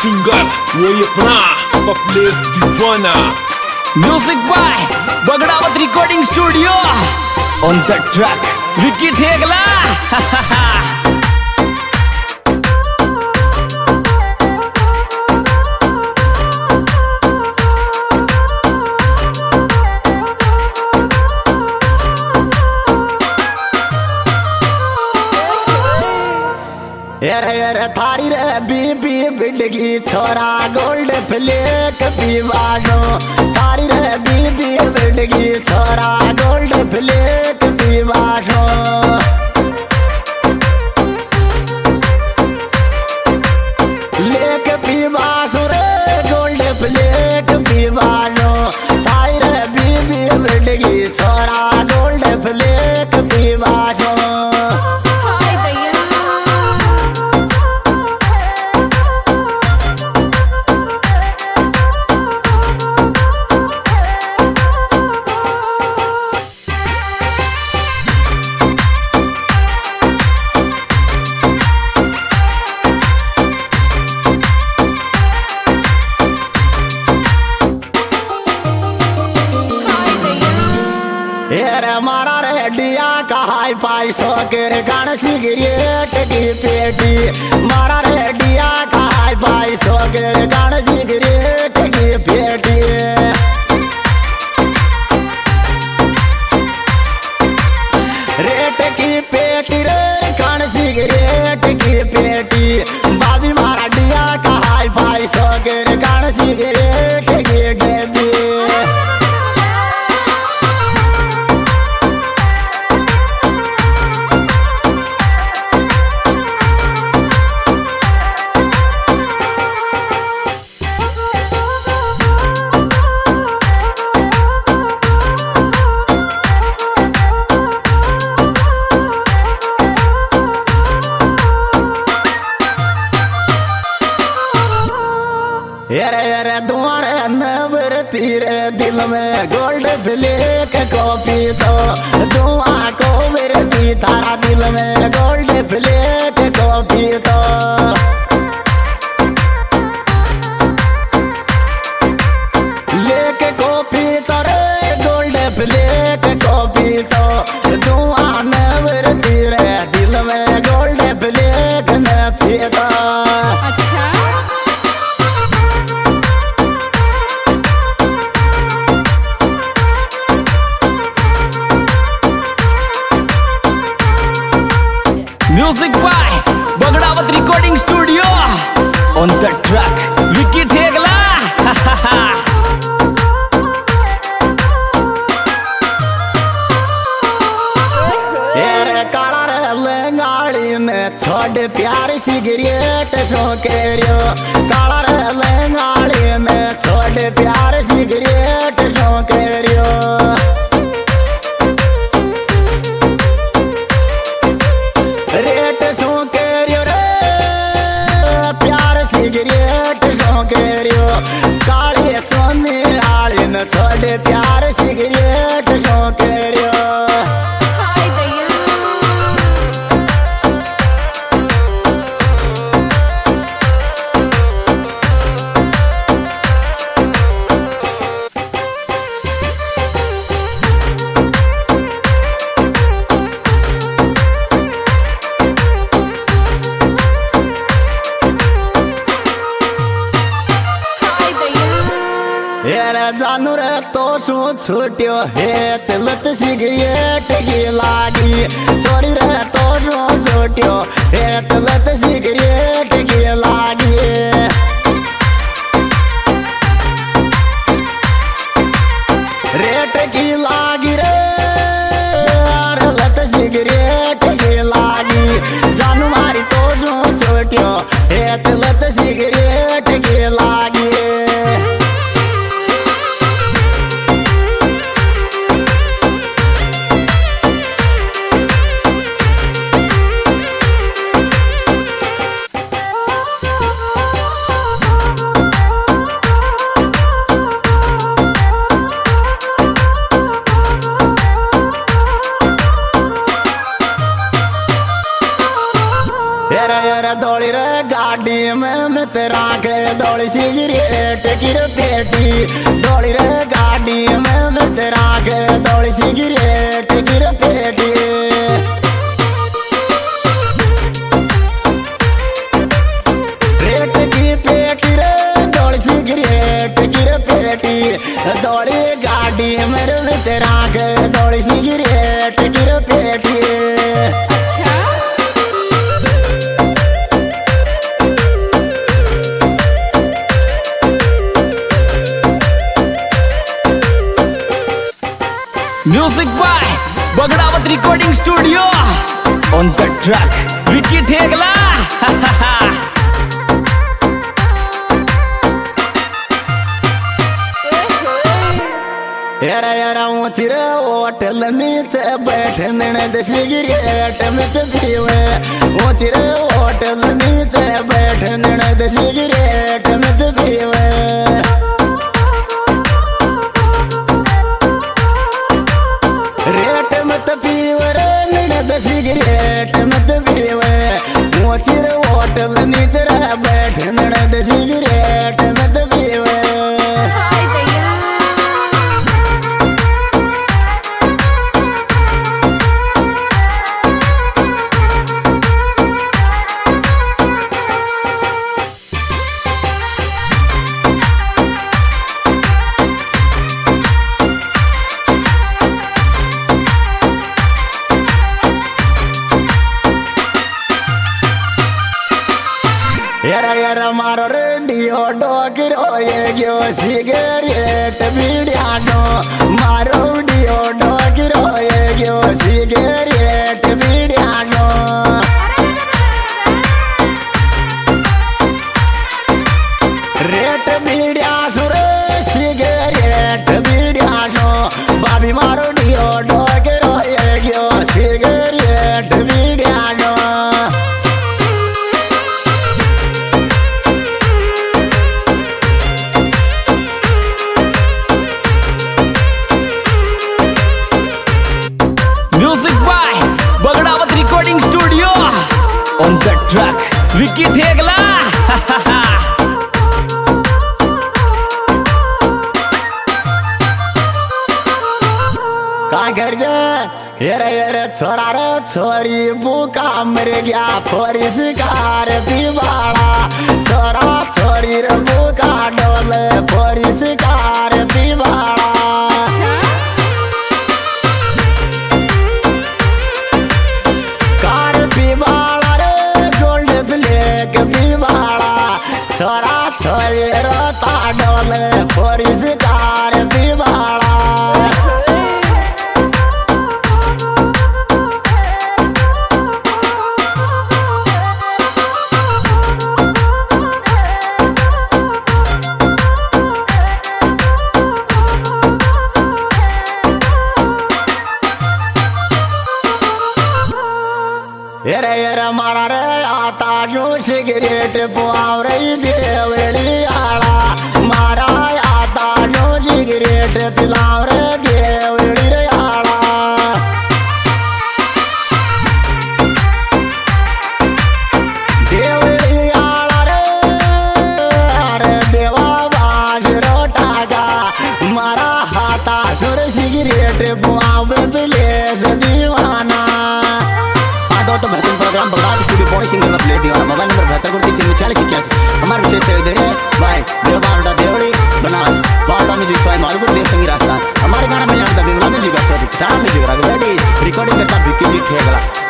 Singer वही अपना पपलेस दीवाना। Music by Bagdawat recording studio. On the track Vicky Thegla. अरे थारी रे बीबी बिडगी छोरा गोल्ड फ्लेक पीवानो। थारी रे बीबी बिडगी छोरा गोल्ड फ्लेक पीवानो। लेक पीवासो रे गोल्ड फ्लेक पीवानो। थारी रे बीबी बिडगी छोरा गोल्ड फ्लेक पीवानो। मारा रेडिया का हाई फाई सोकर गण सिगरेट की पेटी। मारा रेडिया का हाई फाई सोकर गण सिगरेट की पेटी। रेट की पेटी रे गण सिगरेट की पेटी। बाबी मारा डिया का हाई फाई सोकर गण सिगरेट की डेबी। अरे तुम्हारे नवर तेरे दिल में गोल्ड फ्लेक कॉपी तो दुआ को मेरे तारा दिल में गोल्ड फ्लेक कॉपी तो। लेक कॉपी तो रे गोल्ड फ्लेक कॉपी तो दुआ नवर तेरे दिल में गोल्ड फ्लेक न पीता। Music by Bagdawat recording studio. On the track Vicky Thegla. काला लंगाड़ी में छोड़ प्यार सिगरेट शौकेरियो। काला लंगाड़ी में छोड़ प्यार सिगरेट शौकेरियो। रेट शौकेरियो रे प्यार सिगरेट शौकेरियो। काली सोनी आली में छोड़ प्यार सिगरेट शौकेरियो। जानू रे तो शू छूट्यो हे तिलत सिगरेट की लागी। चोरी रे तो शू छूट्यो हे तिलत सिगरेट की लागी। रेट की लागी रे लत सिगरेट की लागी। जानू मारी तो शू छूट्यो हे तिलत सिगरेट की लागी। दौड़ी रे गाड़ी में मित्रा के दौड़ी सिगरेट गिर पेटी दौड़ी रे गाड़ी में मित्रा के दौड़ी सिगरेट गिर पेटी रेट की पेटी रे दौड़ी सिगरेट गिर पेटी दौड़ी गाड़ी में मित्रा के दौड़ी सिगरेट गिर पेटी Music by Bagdawat Recording Studio. On the track, Vicky Thegla. यारा यारा ऊँची रे होटल नीचे बैठने दे सिगरेट में तो पीवे ऊँची रे होटल नीचे बैठने दे सिगरेट में तो पीवे रेट मत पीवे रे ननद सिगरेट मत पीवे ऊँची रे होटल नीचे रे बैठने दे सिगरेट मत पीवे यारा यारा मारो रेडियो डोगरो ये गयो सिगरेट बीड़ियानो मारो रेडियो डोगरो ये गयो सिगरेट बीड़ियानो रेट बीड़िया सुरे सिगरेट बीड़ियानो बाबी मारो रेडियो डोगरो ये गयो सिगरेट बीड़ियानो Music by Bagdawat Recording Studio. On the track, Vicky Thegla. का कर जा येरे येरे छोरा रे छोरी बुका मर गया फोरी शिकार पीवाड़ा छोरा छोरी रे बुका डोले फोरी शिकार पीवाड़ा कार पीवाड़ा रे गोल्ड ब्लैक पीवाड़ा छोरा छोरी रोता डोले फोरी शिकार पीवाड़ा येरे येरे मारा रे आता जो सिगरेट पुआव रे देवली आला मारा आता जो सिगरेट पिलाव रे देवली रे आला देवली आला रे अरे देवा बाज रोटागा मारा हाथा जो सिगरेट पुआव बिले दीवाना तो बेहतरीन प्रोग्राम बगदाद स्टूडियो पौड़ी सिंगर में प्ले दिया मोबाइल नंबर 72 हमारे विशेष सहयोगी भाई देवबारडा देवड़ी बनास बारडा म्यूजिक फाइल मालूपुर देव संगी राजस्थान हमारे गाना में यहाँ तक म्यूजिक रिकॉर्डिंग करता विक्की जी ठेगला।